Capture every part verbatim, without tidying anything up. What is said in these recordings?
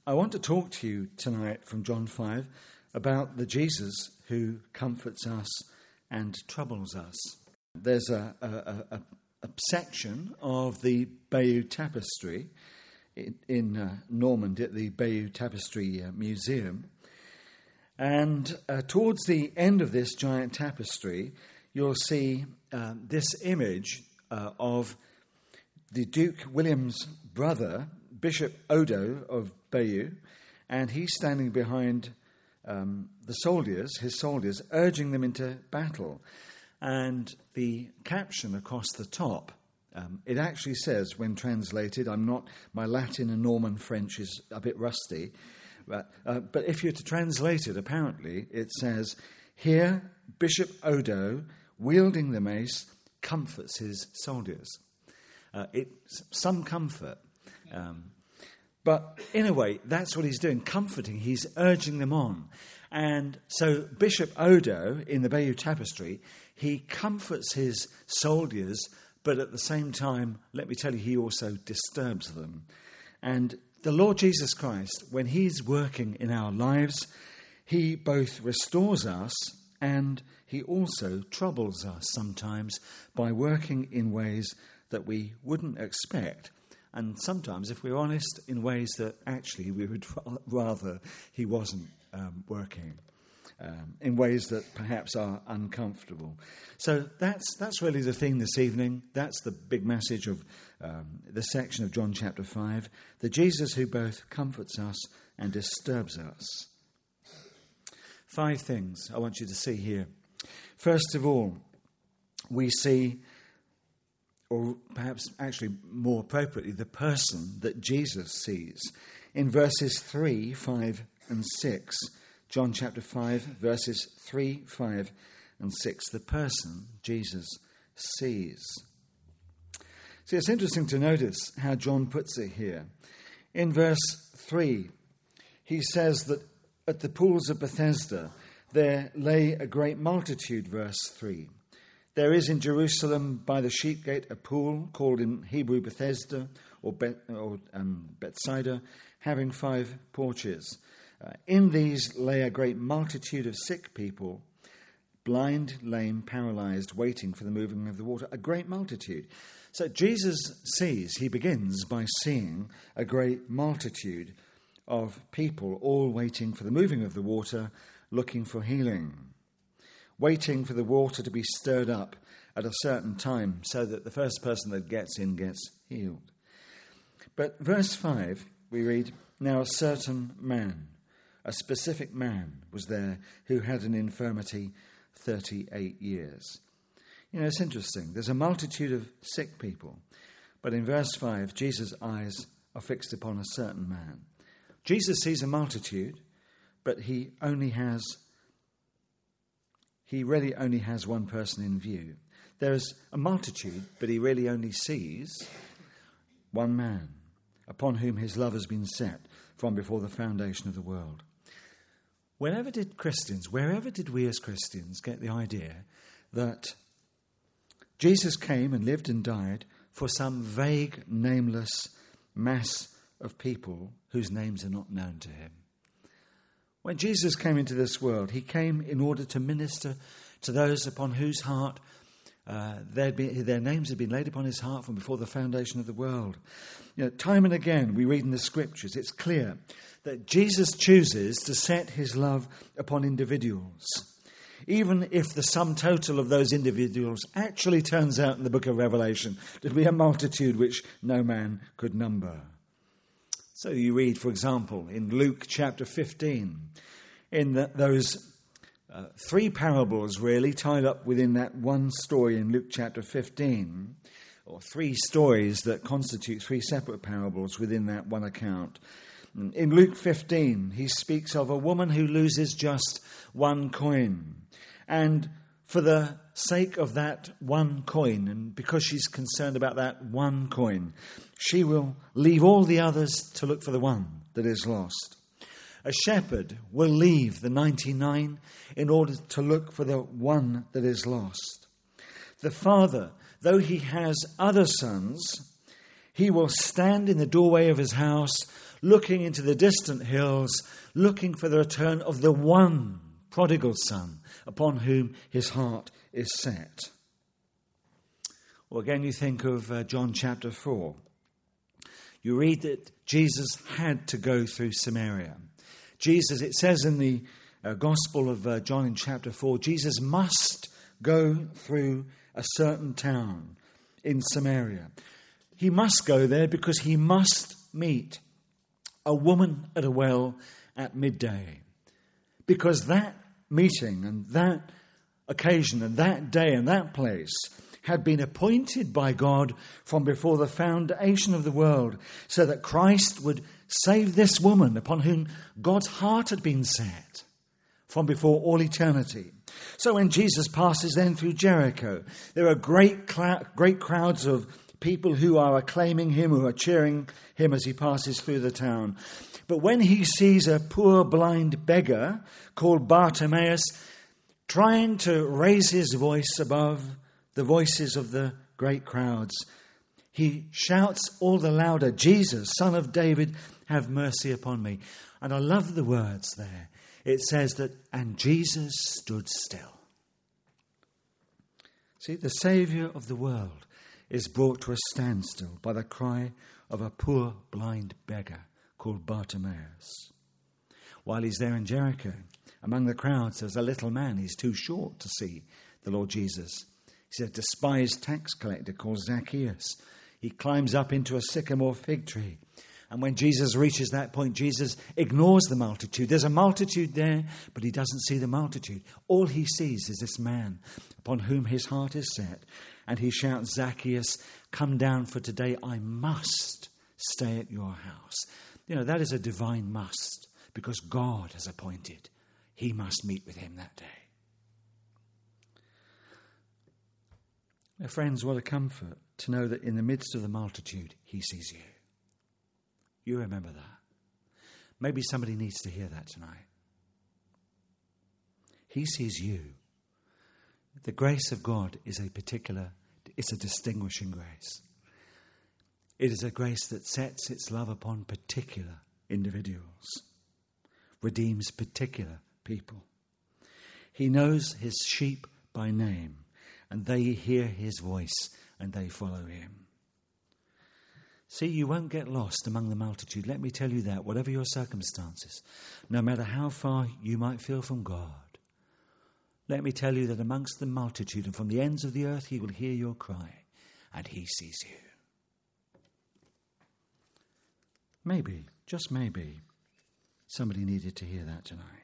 I want to talk to you tonight from John five about the Jesus who comforts us and troubles us. There's a, a, a, a section of the Bayeux Tapestry in, in uh, Normandy at the Bayeux Tapestry uh, Museum. And uh, towards the end of this giant tapestry, you'll see uh, this image uh, of the Duke William's brother, Bishop Odo of Bayeux, and he's standing behind um, the soldiers, his soldiers, urging them into battle. And the caption across the top, um, it actually says, when translated, I'm not, my Latin and Norman French is a bit rusty, but, uh, but if you're to translate it, apparently, it says, here Bishop Odo, wielding the mace, comforts his soldiers. Uh, it's some comfort. Um, but in a way, that's what he's doing, comforting. He's urging them on. And so Bishop Odo, in the Bayeux Tapestry, he comforts his soldiers, but at the same time, let me tell you, he also disturbs them. And the Lord Jesus Christ, when he's working in our lives, he both restores us and he also troubles us sometimes by working in ways that we wouldn't expect. And sometimes, if we're honest, in ways that actually we would rather he wasn't um, working, um, in ways that perhaps are uncomfortable. So that's that's really the theme this evening. That's the big message of um, the section of John chapter five, the Jesus who both comforts us and disturbs us. Five things I want you to see here. First of all, we see, or perhaps actually more appropriately, the person that Jesus sees. In verses three, five and six, John chapter five, verses three, five and six, the person Jesus sees. See, it's interesting to notice how John puts it here. In verse three, he says that at the pools of Bethesda there lay a great multitude, verse three. There is in Jerusalem by the sheep gate a pool called in Hebrew Bethesda or, Bet, or um, Bethsaida, having five porches. Uh, in these lay a great multitude of sick people, blind, lame, paralyzed, waiting for the moving of the water. A great multitude. So Jesus sees, he begins by seeing a great multitude of people all waiting for the moving of the water, looking for healing. Waiting for the water to be stirred up at a certain time so that the first person that gets in gets healed. But verse five, we read, now a certain man, a specific man was there who had an infirmity thirty-eight years. You know, it's interesting. There's a multitude of sick people. But in verse five, Jesus' eyes are fixed upon a certain man. Jesus sees a multitude, but he only has He really only has one person in view. There's a multitude, but he really only sees one man, upon whom his love has been set from before the foundation of the world. Wherever did Christians, wherever did we as Christians get the idea that Jesus came and lived and died for some vague, nameless mass of people whose names are not known to him? When Jesus came into this world, he came in order to minister to those upon whose heart uh, been, their names had been laid upon his heart from before the foundation of the world. You know, time and again, we read in the scriptures, it's clear that Jesus chooses to set his love upon individuals, even if the sum total of those individuals actually turns out in the book of Revelation to be a multitude which no man could number. So you read, for example, in Luke chapter fifteen, in the, those uh, three parables really tied up within that one story in Luke chapter fifteen, or three stories that constitute three separate parables within that one account. In Luke fifteen, he speaks of a woman who loses just one coin. And for the sake of that one coin, and because she's concerned about that one coin, she will leave all the others to look for the one that is lost. A shepherd will leave the ninety-nine in order to look for the one that is lost. The father, though he has other sons, he will stand in the doorway of his house looking into the distant hills, looking for the return of the one prodigal son upon whom his heart is set. Or again, you think of uh, John chapter four. You read that Jesus had to go through Samaria. Jesus, it says in the uh, Gospel of uh, John in chapter four, Jesus must go through a certain town in Samaria. He must go there because he must meet a woman at a well at midday. Because that meeting and that occasion and that day and that place had been appointed by God from before the foundation of the world, so that Christ would save this woman upon whom God's heart had been set from before all eternity. So when Jesus passes then through Jericho, there are great cl- great crowds of people who are acclaiming him, who are cheering him as he passes through the town. But when he sees a poor blind beggar called Bartimaeus trying to raise his voice above the voices of the great crowds, he shouts all the louder, "Jesus, Son of David, have mercy upon me." And I love the words there. It says that, "And Jesus stood still." See, the Saviour of the world is brought to a standstill by the cry of a poor blind beggar called Bartimaeus. While he's there in Jericho, among the crowds, there's a little man. He's too short to see the Lord Jesus. He's a despised tax collector called Zacchaeus. He climbs up into a sycamore fig tree. And when Jesus reaches that point, Jesus ignores the multitude. There's a multitude there, but he doesn't see the multitude. All he sees is this man upon whom his heart is set. And he shouts, "Zacchaeus, come down, for today I must stay at your house." You know, that is a divine must, because God has appointed he must meet with him that day. Now, friends, what a comfort to know that in the midst of the multitude, he sees you. You remember that. Maybe somebody needs to hear that tonight. He sees you. The grace of God is a particular, it's a distinguishing grace. It is a grace that sets its love upon particular individuals, redeems particular people. He knows his sheep by name, and they hear his voice and they follow him. See, you won't get lost among the multitude. Let me tell you that, whatever your circumstances, no matter how far you might feel from God, let me tell you that amongst the multitude and from the ends of the earth, he will hear your cry and he sees you. Maybe, just maybe, somebody needed to hear that tonight.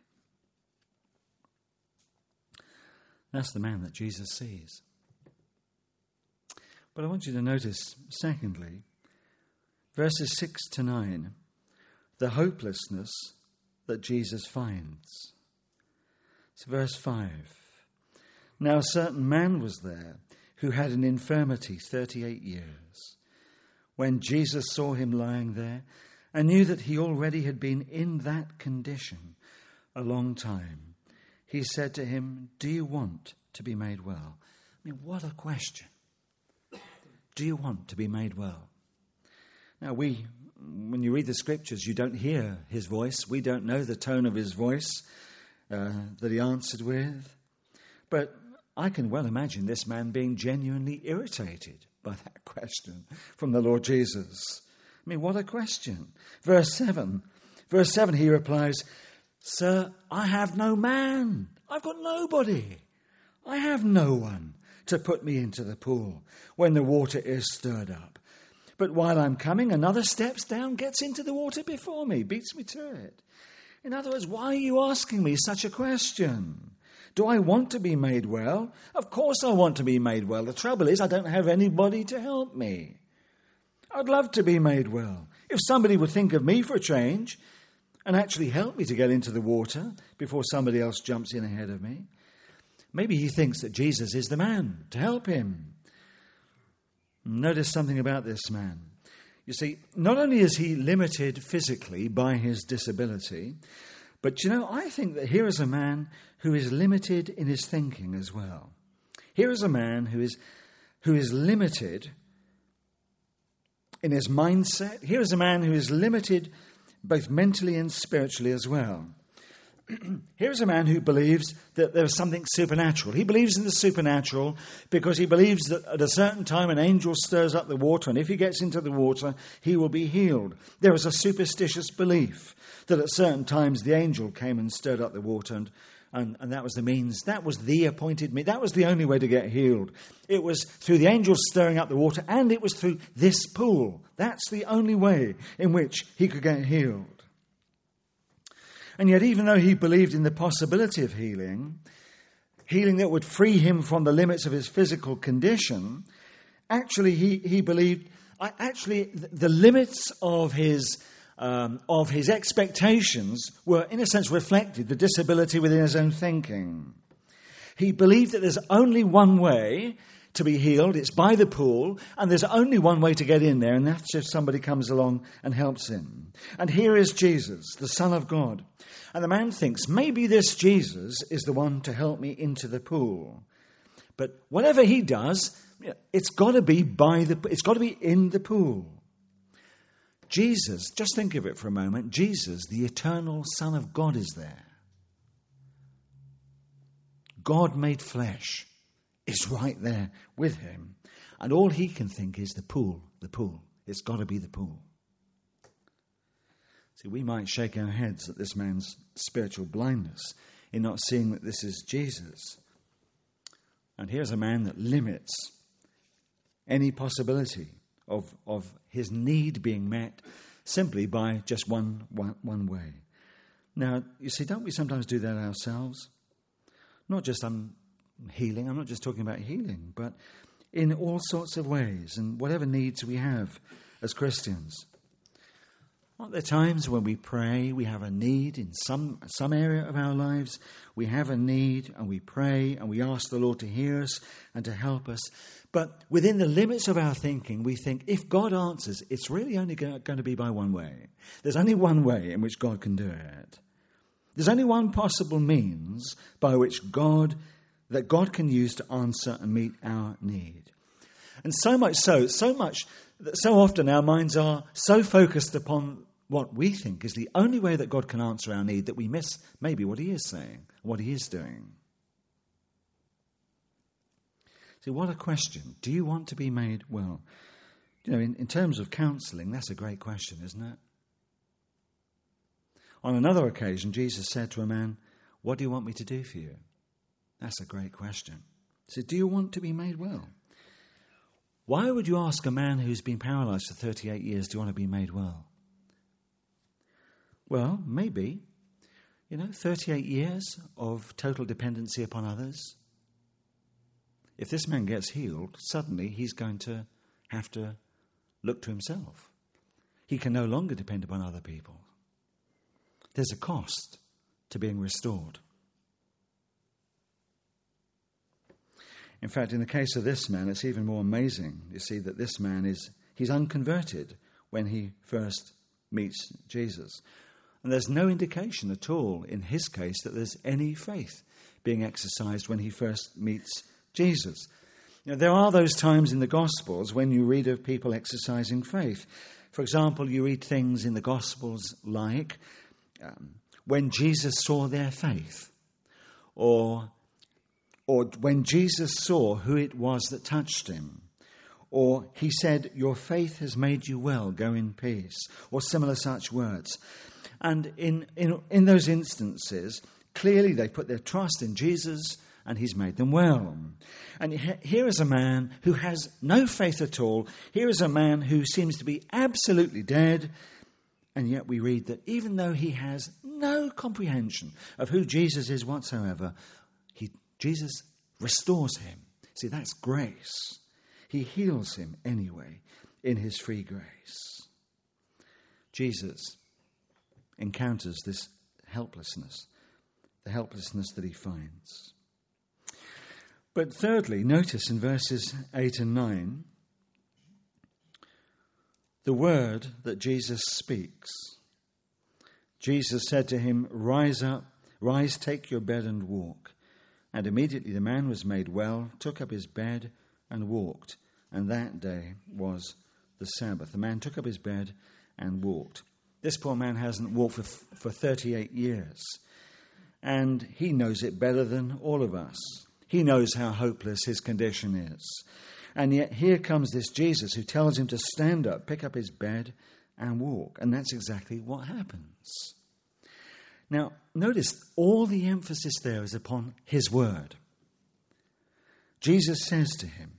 That's the man that Jesus sees. But I want you to notice, secondly, verses six to nine, the hopelessness that Jesus finds. It's verse five. Now a certain man was there who had an infirmity thirty-eight years. When Jesus saw him lying there and knew that he already had been in that condition a long time, he said to him, "Do you want to be made well?" I mean, what a question. Do you want to be made well? Now, we, when you read the scriptures, you don't hear his voice. We don't know the tone of his voice uh, that he answered with. But I can well imagine this man being genuinely irritated by that question from the Lord Jesus. I mean, what a question. Verse seven. Verse seven, he replies, "Sir, I have no man. I've got nobody. I have no one to put me into the pool when the water is stirred up. But while I'm coming, another steps down, gets into the water before me, beats me to it." In other words, why are you asking me such a question? Do I want to be made well? Of course I want to be made well. The trouble is I don't have anybody to help me. I'd love to be made well. If somebody would think of me for a change and actually help me to get into the water before somebody else jumps in ahead of me. Maybe he thinks that Jesus is the man to help him. Notice something about this man. You see, not only is he limited physically by his disability, but, you know, I think that here is a man who is limited in his thinking as well. Here is a man who is who is limited in his mindset. Here is a man who is limited both mentally and spiritually as well. Here's a man who believes that there's something supernatural. He believes in the supernatural because he believes that at a certain time an angel stirs up the water, and if he gets into the water, he will be healed. There is a superstitious belief that at certain times the angel came and stirred up the water, and, and, and that was the means, that was the appointed means, that was the only way to get healed. It was through the angel stirring up the water, and it was through this pool. That's the only way in which he could get healed. And yet, even though he believed in the possibility of healing, healing that would free him from the limits of his physical condition, actually he, he believed, actually the limits of his, um, of his expectations were in a sense reflected, the disability within his own thinking. He believed that there's only one way to be healed, it's by the pool, and there's only one way to get in there, and that's if somebody comes along and helps him. And here is Jesus, the Son of God. And the man thinks, maybe this Jesus is the one to help me into the pool. But whatever he does, it's got to be by the, it's got to be in the pool. Jesus, just think of it for a moment, Jesus, the eternal Son of God, is there. God made flesh is right there with him. And all he can think is the pool, the pool. It's got to be the pool. See, we might shake our heads at this man's spiritual blindness in not seeing that this is Jesus. And here's a man that limits any possibility of, of his need being met simply by just one, one, one way. Now, you see, don't we sometimes do that ourselves? Not just um, healing, I'm not just talking about healing, but in all sorts of ways and whatever needs we have as Christians. Aren't there times when we pray, we have a need in some some area of our lives, we have a need and we pray and we ask the Lord to hear us and to help us. But within the limits of our thinking, we think if God answers, it's really only going to be by one way. There's only one way in which God can do it. There's only one possible means by which God, that God can use to answer and meet our need. And so much so, so much, so often our minds are so focused upon what we think is the only way that God can answer our need that we miss maybe what he is saying, what he is doing. See, what a question. Do you want to be made well? You know, in, in terms of counselling, that's a great question, isn't it? On another occasion, Jesus said to a man, "What do you want me to do for you?" That's a great question. He said, "Do you want to be made well?" Why would you ask a man who's been paralysed for thirty-eight years, do you want to be made well? Well, maybe, you know, thirty-eight years of total dependency upon others. If this man gets healed, suddenly he's going to have to look to himself. He can no longer depend upon other people. There's a cost to being restored. In fact, in the case of this man, it's even more amazing. You see that this man is, he's unconverted when he first meets Jesus. And there's no indication at all in his case that there's any faith being exercised when he first meets Jesus. You know, there are those times in the Gospels when you read of people exercising faith. For example, you read things in the Gospels like um, when Jesus saw their faith, or or when Jesus saw who it was that touched him, or he said, "Your faith has made you well, go in peace," or similar such words. And in, in, in those instances, clearly they put their trust in Jesus and he's made them well. And here is a man who has no faith at all. Here is a man who seems to be absolutely dead. And yet we read that even though he has no comprehension of who Jesus is whatsoever, he, Jesus restores him. See, that's grace. He heals him anyway in his free grace. Jesus encounters this helplessness, the helplessness that he finds. But thirdly, notice in verses eight and nine, the word that Jesus speaks. Jesus said to him, "Rise up, rise, take your bed and walk." And immediately the man was made well, took up his bed and walked. And that day was the Sabbath. The man took up his bed and walked. This poor man hasn't walked for, for thirty-eight years. And he knows it better than all of us. He knows how hopeless his condition is. And yet here comes this Jesus who tells him to stand up, pick up his bed and walk. And that's exactly what happens. Now, notice all the emphasis there is upon his word. Jesus says to him,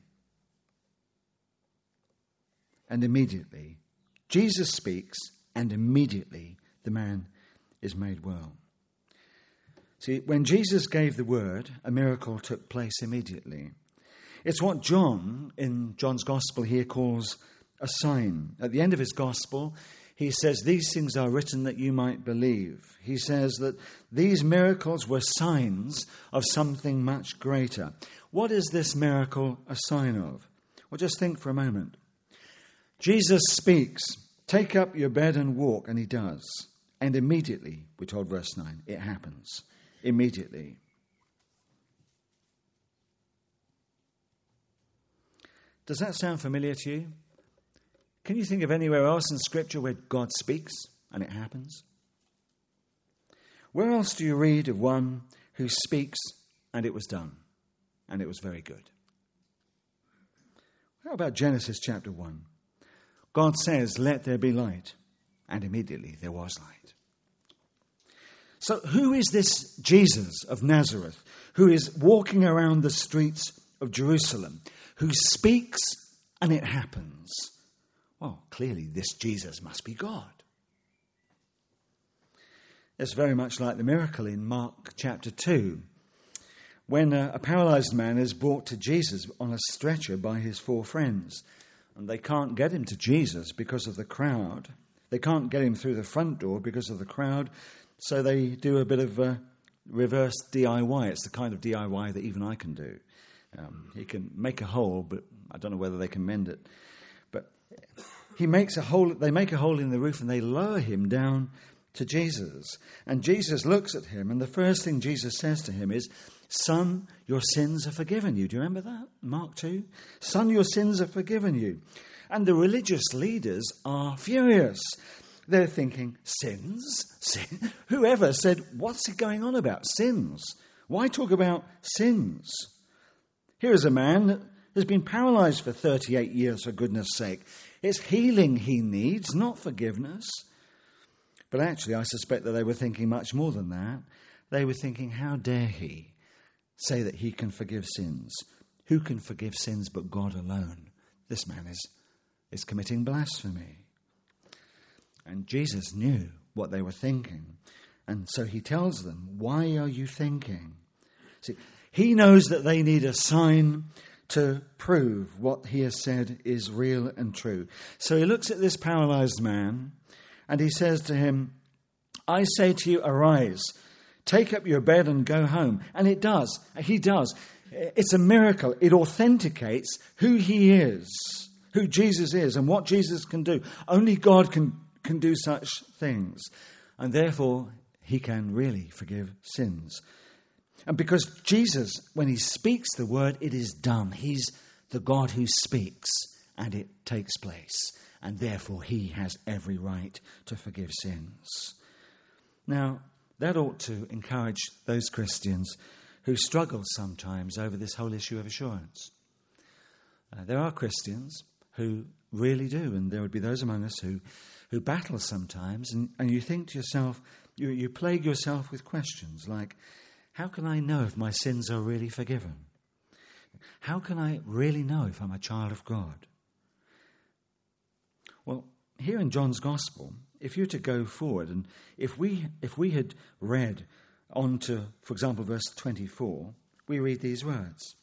and immediately, Jesus speaks, and immediately the man is made well. See, when Jesus gave the word, a miracle took place immediately. It's what John, in John's Gospel here, calls a sign. At the end of his Gospel, he says, these things are written that you might believe. He says that these miracles were signs of something much greater. What is this miracle a sign of? Well, just think for a moment. Jesus speaks, take up your bed and walk, and he does. And immediately, we're told verse nine, it happens. Immediately. Does that sound familiar to you? Can you think of anywhere else in Scripture where God speaks and it happens? Where else do you read of one who speaks and it was done and it was very good? How about Genesis chapter one? God says, let there be light, and immediately there was light. So who is this Jesus of Nazareth who is walking around the streets of Jerusalem, who speaks and it happens? Well, clearly this Jesus must be God. It's very much like the miracle in Mark chapter two, when a, a paralyzed man is brought to Jesus on a stretcher by his four friends, and they can't get him to Jesus because of the crowd. They can't get him through the front door because of the crowd. So they do a bit of uh, reverse D I Y. It's the kind of D I Y that even I can do. Um, he can make a hole, but I don't know whether they can mend it. But he makes a hole. They make a hole in the roof and they lower him down to Jesus. And Jesus looks at him, and the first thing Jesus says to him is, "Son, your sins are forgiven you." Do you remember that? Mark two. "Son, your sins are forgiven you." And the religious leaders are furious. They're thinking, sins? Sin? Whoever said, what's he going on about? Sins? Why talk about sins? Here is a man that has been paralyzed for thirty-eight years, for goodness sake. It's healing he needs, not forgiveness. But actually, I suspect that they were thinking much more than that. They were thinking, how dare he say that he can forgive sins? Who can forgive sins but God alone? This man is, is committing blasphemy. And Jesus knew what they were thinking. And so he tells them, why are you thinking? See, he knows that they need a sign to prove what he has said is real and true. So he looks at this paralyzed man and he says to him, I say to you, arise, take up your bed and go home. And it does. He does. It's a miracle. It authenticates who he is, who Jesus is, and what Jesus can do. Only God can can do such things, and therefore he can really forgive sins. And because Jesus, when he speaks the word, it is done. He's the God who speaks, and it takes place, and therefore he has every right to forgive sins. Now, that ought to encourage those Christians who struggle sometimes over this whole issue of assurance. Uh, there are Christians who really do, and there would be those among us who who battle sometimes, and, and you think to yourself, you, you plague yourself with questions like, how can I know if my sins are really forgiven? How can I really know if I'm a child of God? Well, here in John's Gospel, if you were to go forward, and if we if we had read on to, for example, verse twenty-four, we read these words.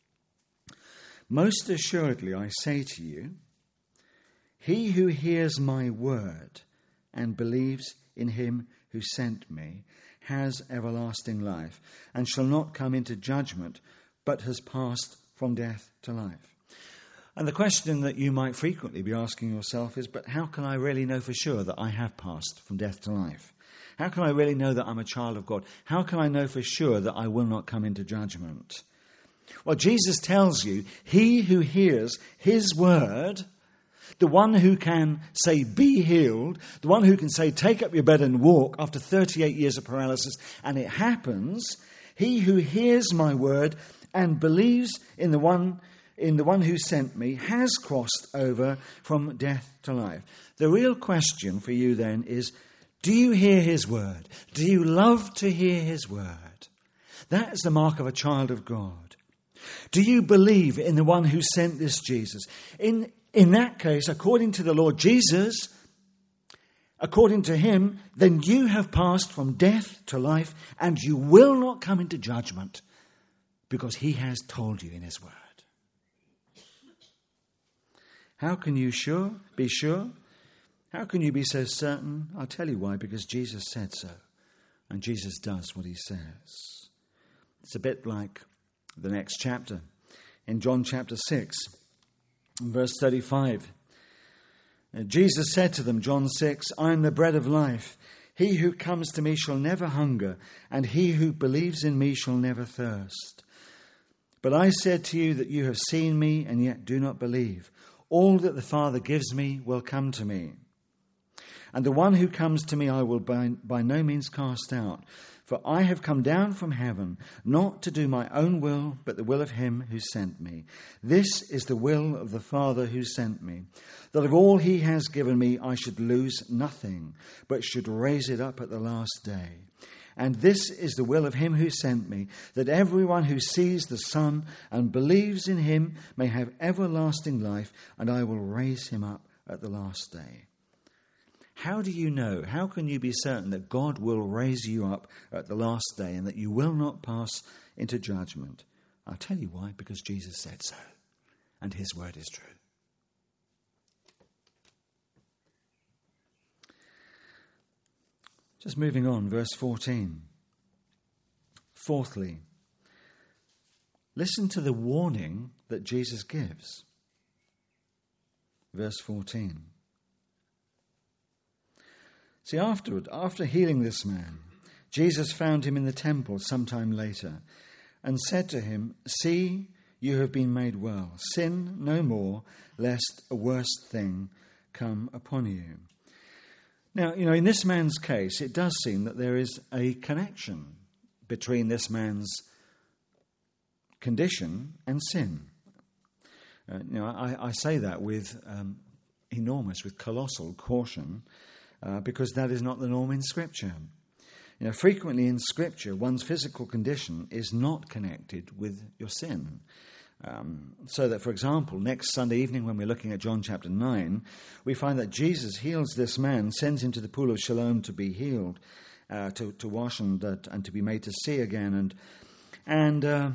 Most assuredly I say to you, he who hears my word and believes in him who sent me has everlasting life and shall not come into judgment, but has passed from death to life. And the question that you might frequently be asking yourself is, but how can I really know for sure that I have passed from death to life? How can I really know that I'm a child of God? How can I know for sure that I will not come into judgment? Well, Jesus tells you, he who hears his word the one who can say, be healed, the one who can say, take up your bed and walk after thirty-eight years of paralysis, and it happens, he who hears my word and believes in the one in the one who sent me has crossed over from death to life. The real question for you then is, do you hear his word? Do you love to hear his word? That is the mark of a child of God. Do you believe in the one who sent this Jesus? In, in that case, according to the Lord Jesus, according to him, then you have passed from death to life, and you will not come into judgment, because he has told you in his word. How can you sure be sure? How can you be so certain? I'll tell you why, because Jesus said so. And Jesus does what he says. It's a bit like the next chapter. In John chapter six, verse thirty-five. Jesus said to them, John six, I am the bread of life. He who comes to me shall never hunger, and he who believes in me shall never thirst. But I said to you that you have seen me, and yet do not believe. All that the Father gives me will come to me. And the one who comes to me I will by, by no means cast out. For I have come down from heaven, not to do my own will, but the will of him who sent me. This is the will of the Father who sent me, that of all he has given me I should lose nothing, but should raise it up at the last day. And this is the will of him who sent me, that everyone who sees the Son and believes in him may have everlasting life, and I will raise him up at the last day. How do you know, how can you be certain that God will raise you up at the last day and that you will not pass into judgment? I'll tell you why, because Jesus said so, and his word is true. Just moving on, verse fourteen. Fourthly, listen to the warning that Jesus gives. Verse fourteen. See, afterward, after healing this man, Jesus found him in the temple sometime later and said to him, see, you have been made well. Sin no more, lest a worse thing come upon you. Now, you know, in this man's case, it does seem that there is a connection between this man's condition and sin. Uh, you know, I, I say that with um, enormous, with colossal caution, uh, because that is not the norm in Scripture. You know, frequently in Scripture, one's physical condition is not connected with your sin. Um, so that, for example, next Sunday evening when we're looking at John chapter nine, we find that Jesus heals this man, sends him to the pool of Siloam to be healed, uh, to, to wash and, uh, and to be made to see again. And, and uh,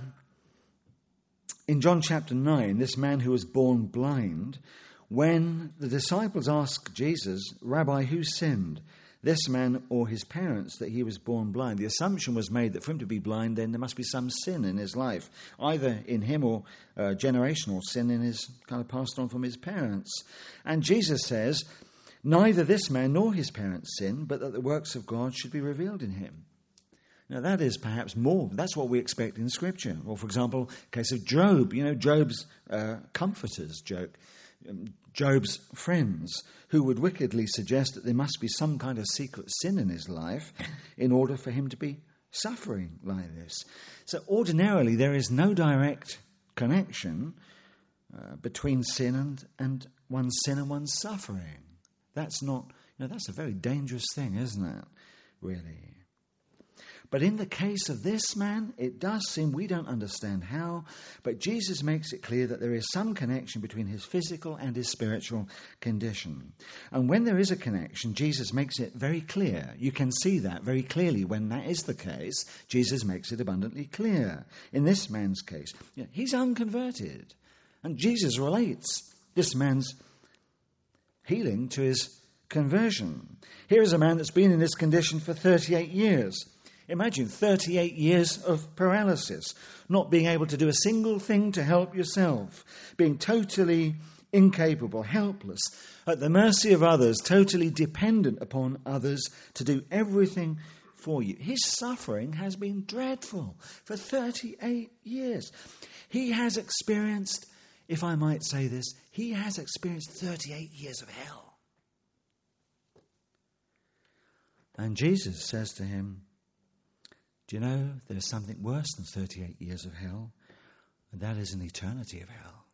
in John chapter nine, this man who was born blind, when the disciples ask Jesus, Rabbi, who sinned, this man or his parents, that he was born blind? The assumption was made that for him to be blind, then there must be some sin in his life, either in him or uh, generational sin in his kind of passed on from his parents. And Jesus says, neither this man nor his parents sinned, but that the works of God should be revealed in him. Now that is perhaps more, that's what we expect in Scripture. Or for example, case of Job, you know, Job's uh, comforters joke. Job's friends who would wickedly suggest that there must be some kind of secret sin in his life in order for him to be suffering like this. So ordinarily there is no direct connection uh, between sin and, and one's sin and one's suffering. That's not, you know, that's a very dangerous thing, isn't it, really? But in the case of this man, it does seem, we don't understand how, but Jesus makes it clear that there is some connection between his physical and his spiritual condition. And when there is a connection, Jesus makes it very clear. You can see that very clearly. When that is the case, Jesus makes it abundantly clear. In this man's case, you know, he's unconverted. And Jesus relates this man's healing to his conversion. Here is a man that's been in this condition for thirty-eight years. Imagine thirty-eight years of paralysis, not being able to do a single thing to help yourself, being totally incapable, helpless, at the mercy of others, totally dependent upon others to do everything for you. His suffering has been dreadful for thirty-eight years. He has experienced if I might say this, he has experienced thirty-eight years of hell. And Jesus says to him, do you know there's something worse than thirty-eight years of hell? And that is an eternity of hell.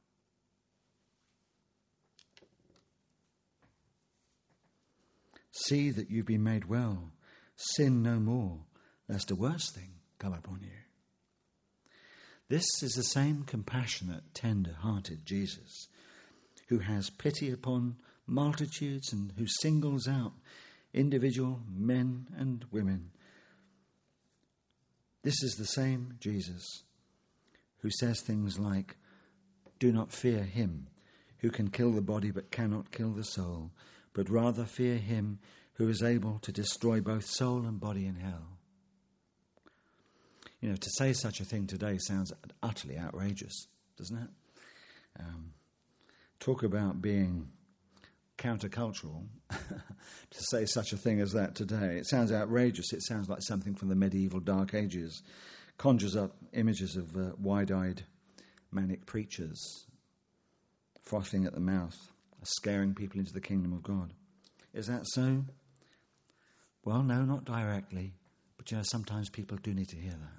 See that you've been made well. Sin no more, lest a worse thing come upon you. This is the same compassionate, tender-hearted Jesus who has pity upon multitudes and who singles out individual men and women. This is the same Jesus who says things like, do not fear him who can kill the body but cannot kill the soul, but rather fear him who is able to destroy both soul and body in hell. You know, to say such a thing today sounds utterly outrageous, doesn't it? Um, talk about being countercultural. To say such a thing as that today, it sounds outrageous. It sounds like something from the medieval Dark Ages. Conjures up images of uh, wide-eyed manic preachers frothing at the mouth, scaring people into the kingdom of God. Is that so? Well, no, not directly. But, you know, sometimes people do need to hear that.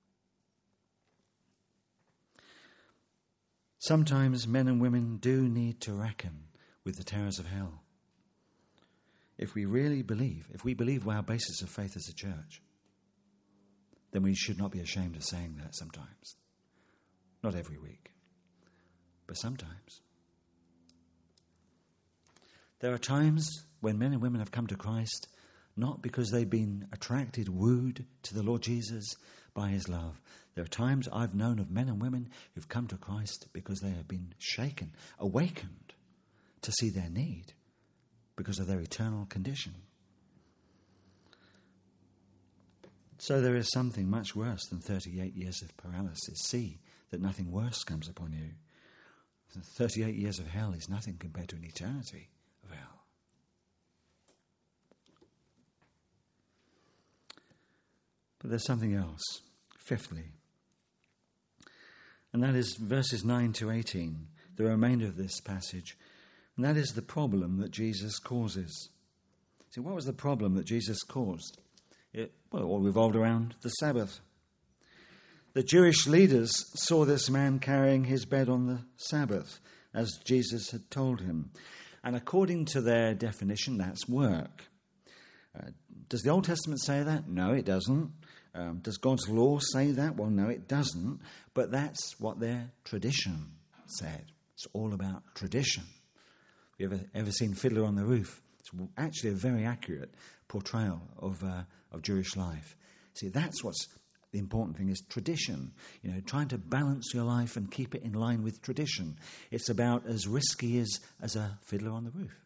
Sometimes men and women do need to reckon with the terrors of hell. If we really believe, if we believe our basis of faith as a church, then we should not be ashamed of saying that sometimes. Not every week, but sometimes. There are times when men and women have come to Christ not because they've been attracted, wooed to the Lord Jesus by his love. There are times I've known of men and women who've come to Christ because they have been shaken, awakened to see their need because of their eternal condition. So there is something much worse than thirty-eight years of paralysis. See that nothing worse comes upon you. thirty-eight years of hell is nothing compared to an eternity of hell. But there's something else. Fifthly, and that is verses nine to eighteen, the remainder of this passage, and that is the problem that Jesus causes. See, what was the problem that Jesus caused? It, well, it all revolved around the Sabbath. The Jewish leaders saw this man carrying his bed on the Sabbath, as Jesus had told him. And according to their definition, that's work. Uh, does the Old Testament say that? No, it doesn't. Um, does God's law say that? Well, no, it doesn't. But that's what their tradition said. It's all about tradition. Have you ever, ever seen Fiddler on the Roof? It's actually a very accurate portrayal of uh, of Jewish life. See, that's what's the important thing, is tradition. You know, trying to balance your life and keep it in line with tradition. It's about as risky as, as a fiddler on the roof.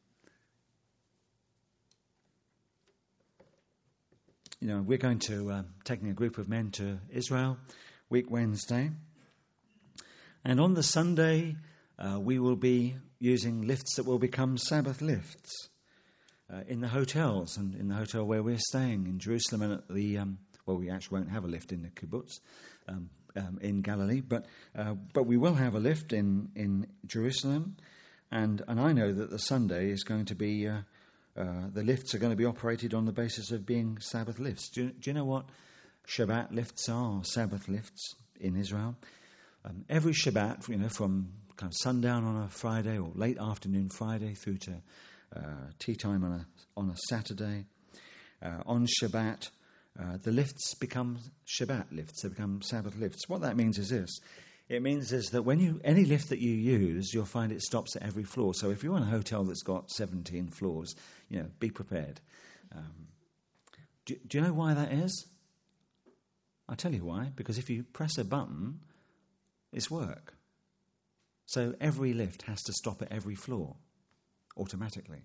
You know, we're going to, uh, taking a group of men to Israel, week Wednesday. And on the Sunday, uh, we will be using lifts that will become Sabbath lifts. Uh, in the hotels, and in the hotel where we're staying in Jerusalem, and at the um, well, we actually won't have a lift in the kibbutz um, um, in Galilee, but uh, but we will have a lift in in Jerusalem, and and I know that the Sunday is going to be uh, uh, the lifts are going to be operated on the basis of being Sabbath lifts. Do you, do you know what Shabbat lifts are, or Sabbath lifts in Israel? Um, every Shabbat, you know, from kind of sundown on a Friday or late afternoon Friday through to Uh, tea time on a on a Saturday. Uh, on Shabbat, uh, the lifts become Shabbat lifts. They become Sabbath lifts. What that means is this. It means is that when you any lift that you use, you'll find it stops at every floor. So if you're in a hotel that's got seventeen floors, you know, be prepared. Um, do, do you know why that is? I'll tell you why. Because if you press a button, it's work. So every lift has to stop at every floor. Automatically,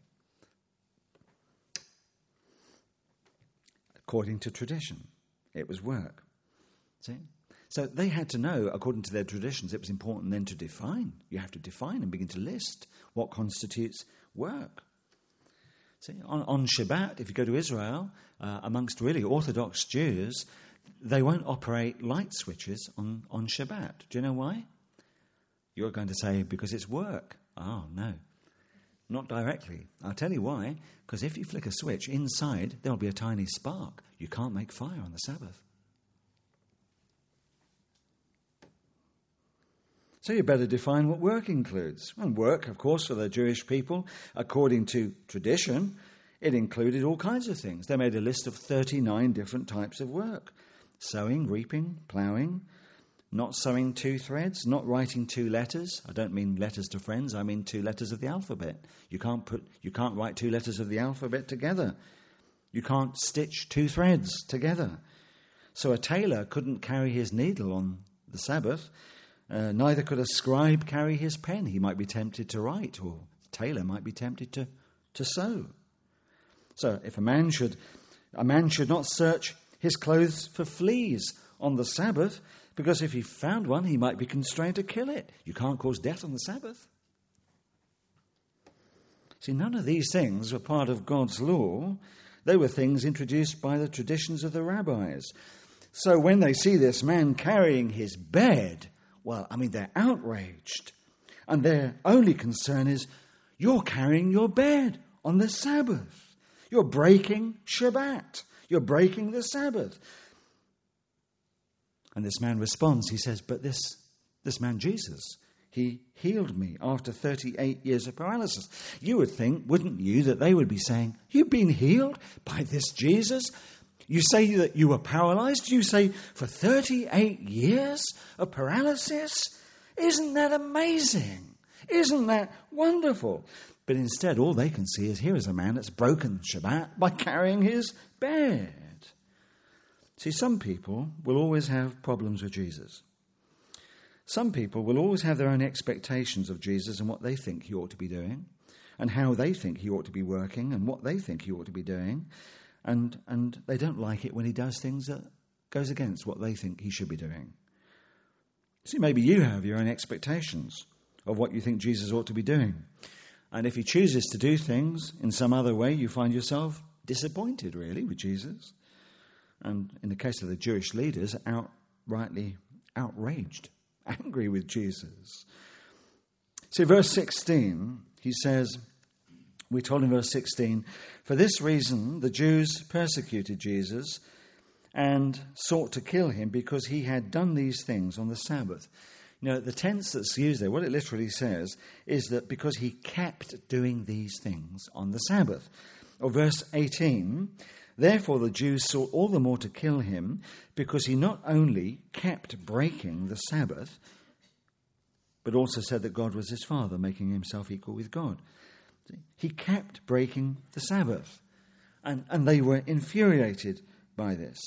according to tradition, it was work. See, so they had to know, according to their traditions, it was important then to define. You have to define and begin to list what constitutes work. See, on, on Shabbat, if you go to Israel, uh, amongst really Orthodox Jews, they won't operate light switches on, on Shabbat. Do you know why? You're going to say, because it's work. Oh, no. Not directly. I'll tell you why. Because if you flick a switch, inside there'll be a tiny spark. You can't make fire on the Sabbath. So you better define what work includes. And work, of course, for the Jewish people, according to tradition, it included all kinds of things. They made a list of thirty-nine different types of work. Sowing, reaping, ploughing, not sewing two threads, not writing two letters. I don't mean letters to friends, I mean two letters of the alphabet. You can't put, you can't write two letters of the alphabet together. You can't stitch two threads together. So a tailor couldn't carry his needle on the Sabbath. Uh, neither could a scribe carry his pen. He might be tempted to write, or a tailor might be tempted to, to sew. So if a man should, a man should not search his clothes for fleas on the Sabbath, because if he found one, he might be constrained to kill it. You can't cause death on the Sabbath. See, none of these things were part of God's law. They were things introduced by the traditions of the rabbis. So when they see this man carrying his bed, well, I mean, they're outraged. And their only concern is, you're carrying your bed on the Sabbath. You're breaking Shabbat. You're breaking the Sabbath. And this man responds, he says, but this, this man Jesus, he healed me after thirty-eight years of paralysis. You would think, wouldn't you, that they would be saying, you've been healed by this Jesus? You say that you were paralyzed? You say for thirty-eight years of paralysis? Isn't that amazing? Isn't that wonderful? But instead, all they can see is here is a man that's broken Shabbat by carrying his bed. See, some people will always have problems with Jesus. Some people will always have their own expectations of Jesus and what they think he ought to be doing, and how they think he ought to be working, and what they think he ought to be doing. And and they don't like it when he does things that goes against what they think he should be doing. See, maybe you have your own expectations of what you think Jesus ought to be doing. And if he chooses to do things in some other way, you find yourself disappointed, really, with Jesus. And in the case of the Jewish leaders, outrightly outraged, angry with Jesus. See, verse sixteen, he says, we're told in verse sixteen, for this reason the Jews persecuted Jesus and sought to kill him because he had done these things on the Sabbath. You know, the tense that's used there, what it literally says, is that because he kept doing these things on the Sabbath. Or verse eighteen, therefore the Jews sought all the more to kill him because he not only kept breaking the Sabbath, but also said that God was his Father, making himself equal with God. He kept breaking the Sabbath, and, and they were infuriated by this.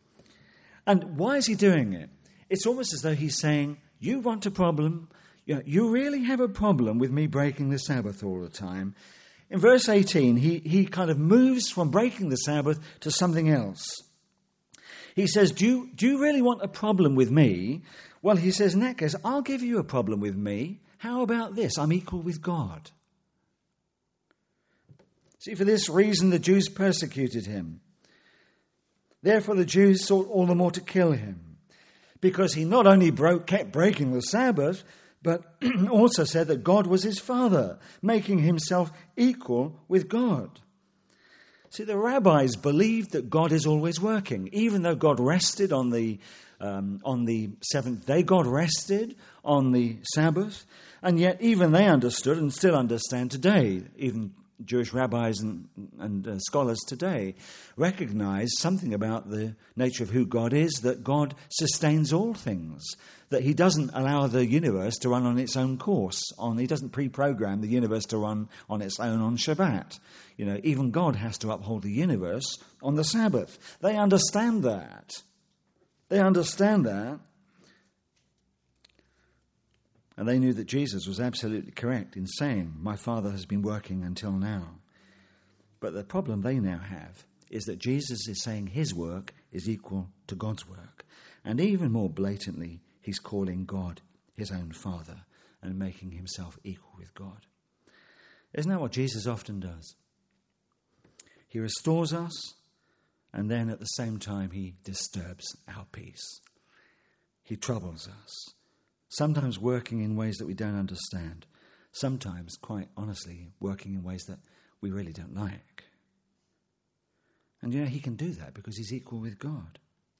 And why is he doing it? It's almost as though he's saying, you want a problem, you know, you really have a problem with me breaking the Sabbath all the time. In verse eighteen, he, he kind of moves from breaking the Sabbath to something else. He says, do you, do you really want a problem with me? Well, he says, in that case, I'll give you a problem with me. How about this? I'm equal with God. See, for this reason the Jews persecuted him. Therefore the Jews sought all the more to kill him, because he not only broke, kept breaking the Sabbath, but also said that God was his Father, making himself equal with God. See, the rabbis believed that God is always working. Even though God rested on the um, on the seventh day, God rested on the Sabbath, and yet even they understood and still understand today, even Jewish rabbis and, and uh, scholars today recognize something about the nature of who God is, that God sustains all things, that he doesn't allow the universe to run on its own course. On He doesn't pre-program the universe to run on its own on Shabbat. You know, even God has to uphold the universe on the Sabbath. They understand that. They understand that. And they knew that Jesus was absolutely correct in saying, my Father has been working until now. But the problem they now have is that Jesus is saying his work is equal to God's work. And even more blatantly, he's calling God his own Father and making himself equal with God. Isn't that what Jesus often does? He restores us, and then at the same time he disturbs our peace. He troubles us. sometimes working in ways that we don't understand, sometimes, quite honestly, working in ways that we really don't like. And you know, he can do that because he's equal with God.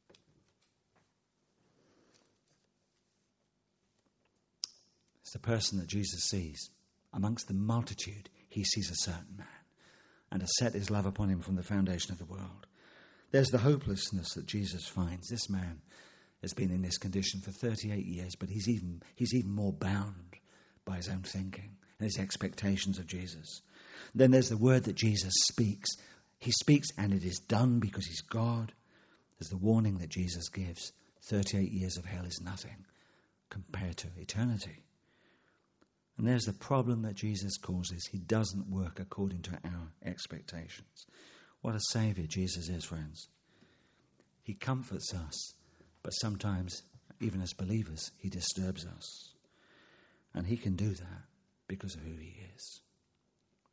It's the person that Jesus sees. Amongst the multitude, he sees a certain man and has set his love upon him from the foundation of the world. There's the hopelessness that Jesus finds. This man has been in this condition for thirty-eight years, but he's even, he's even more bound by his own thinking and his expectations of Jesus. Then there's the word that Jesus speaks. He speaks and it is done because he's God. There's the warning that Jesus gives. thirty-eight years of hell is nothing compared to eternity. And there's the problem that Jesus causes. He doesn't work according to our expectations. What a Saviour Jesus is, friends. He comforts us, but sometimes, even as believers, he disturbs us. And he can do that because of who he is.